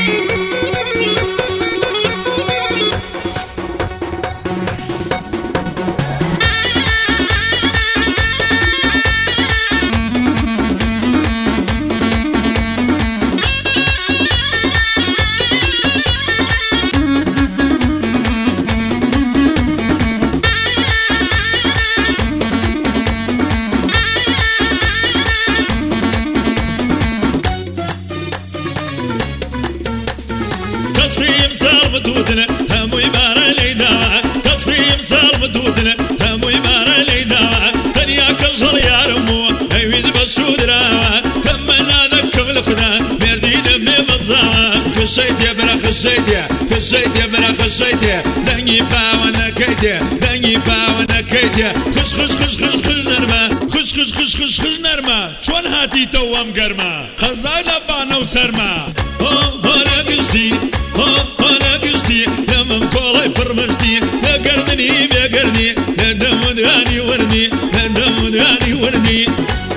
تصفيم سالم دودنا همو يبارا ليدا تصفيم سالم دودنا همو يبارا ليدا دنيا كجل يا رمو هيويز بشودرا تمنا ذكم الخدا مردين بمزا خشيت يا برا خشيت يا برا خشيت دني باوانا كيتي دني باوانا كيتي خش خش خش خش خش نرما خش خش خش خش خش نرما شون هاتي توام قرما خزايلا بانا وسرما هلا قشتي هلا قشتي لمم كولاي برمجتي لا قردني يا قردني لا دم داني ورني لا دم داني ورني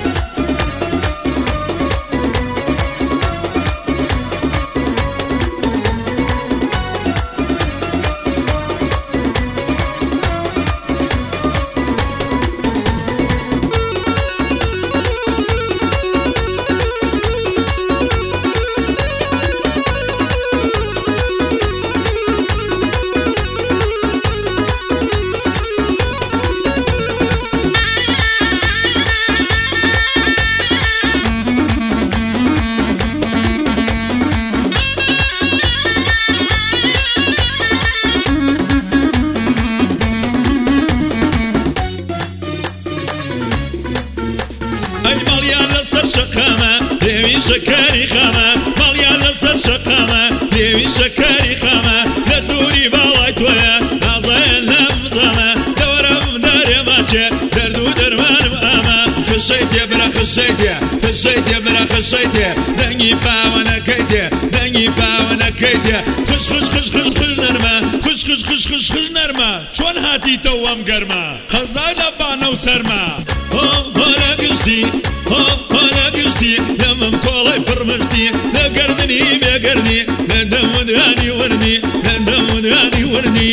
شقامة ليوي شكاري خامة ماليان لسر شقامة ليوي شكاري خامة لدوري بالايت ويا عزين لمزامة دورم داري ماتشي دردو درمان ماما خشيت يا برا خشيت يا برا خشيت دني باوانا كيتي دني باوانا كيتي خش خش خش خش خش نرما خش خش خش خش خش نرما شون هاتي توام قرما خزايلا بانا وسرما هلا قشتي هلا قشتي لمم كولاي برمجتي لا قردني يا قردني لا دم داني ورني لا دم داني ورني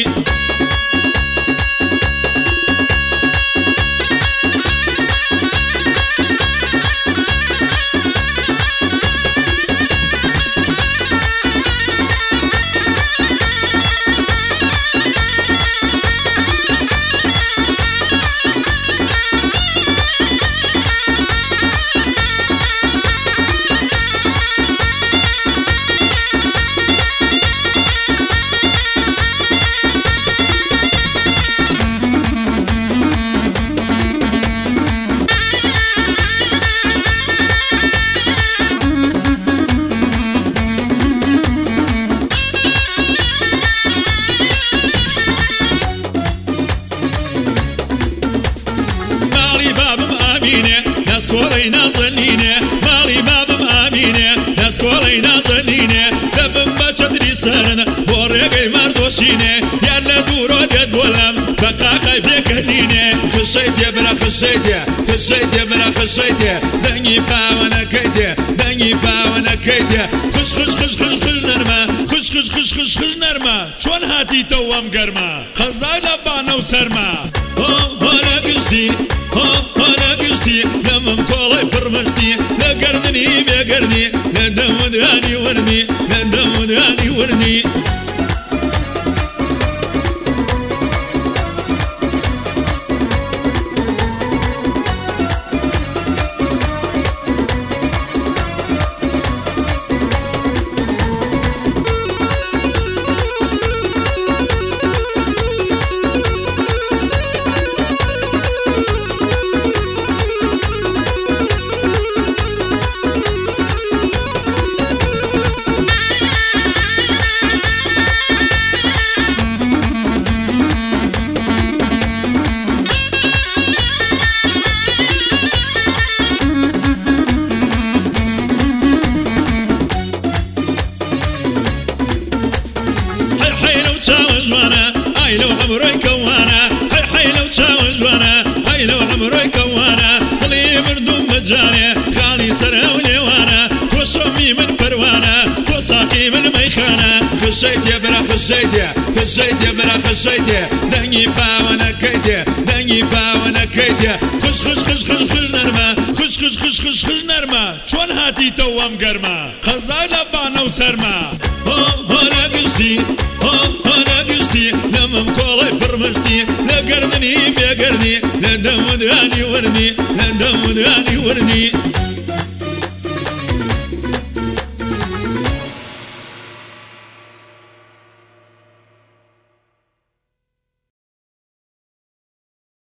ناس كوري نازنينه مالي بابم امينه ناس كوري نازنينه دبم بچدري سرن بورغي مردوشينه يلا دورو دولم بقاقي بكنينه خشيت يا برا خشيت يا برا خشيت دني باوانا كيتي دني باوانا كيتي خش خش خش خش خش نرما خش خش خش خش خش نرما شون هاتي توام قرما خزايلا بانا وسرما هلا قشتي هلا قشتي لمم كولاي برمجتي لا قردني يا قردني لا دم داني ورني لا دم داني ورني هاي لو عمري كوانا حي لو تشاوز وانا هاي لو عمري كوانا اللي مردوم مجاني خالي سروني وانا وشمي من بروانا وصاقي من ميخ خشيتي برا خشيتي خشيتي برا خشيتي دني با وانا كيتي دني با وانا كيتي خش خش خش خش خش نرمى خش خش خش خش خش نرمى شون هاتي توام قرمى خزايلة بانا وسرمى هو لا قشتي هو لا قشتي لما مكولي فرمشتي لا قرني بيا قرني لا دم وداني ورني لا دم وداني ورني